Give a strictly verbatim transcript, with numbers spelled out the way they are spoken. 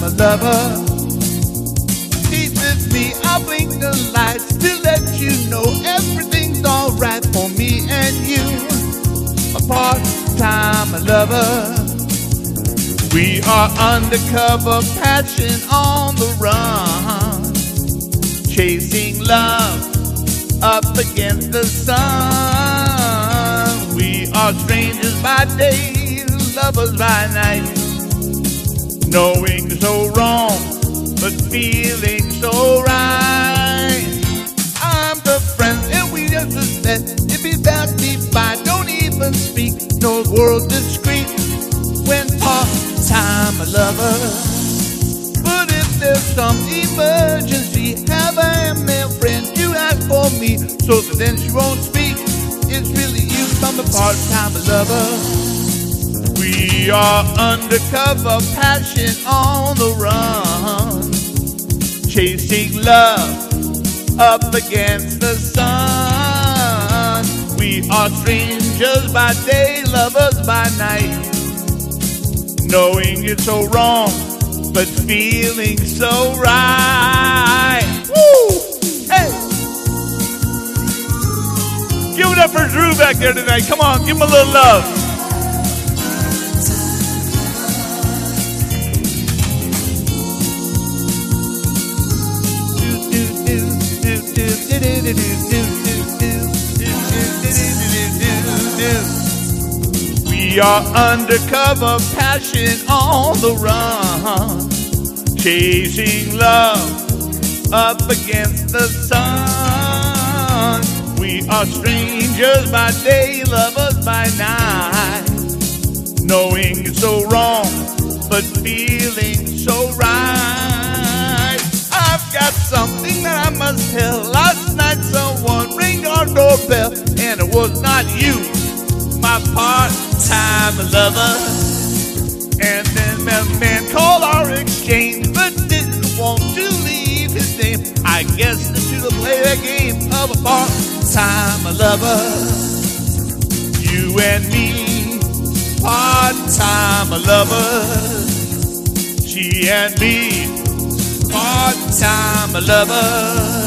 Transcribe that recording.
lover. Teases me, I blink the lights to let you know everything's alright for me and you. A part-time lover. We are undercover, passion on the run, chasing love up against the sun. We are strangers by day, lovers by night, knowing so wrong, but feeling so right. I'm the friend and we just met. If he passed me by, don't even speak, no world discreet when part-time lover. But if there's some emergency, have a man friend, you ask for me, so that then she won't speak. It's really you, I'm a part-time lover. We are undercover, passion on the run, chasing love up against the sun. We are strangers by day, lovers by night, knowing it's so wrong, but feeling so right. Woo! Hey! Give it up for Drew back there tonight. Come on, give him a little love. We are undercover, passion on the run, chasing love up against the sun. We are strangers by day, lovers by night, knowing it's so wrong, but feeling so right. I've got something that I must tell. Last night someone rang our doorbell, and it was not you, my part-time lover. And then that man called our exchange, but didn't want to leave his name. I guess they should have played that game of a part-time lover. You and me, part-time lovers. She and me, part-time lovers.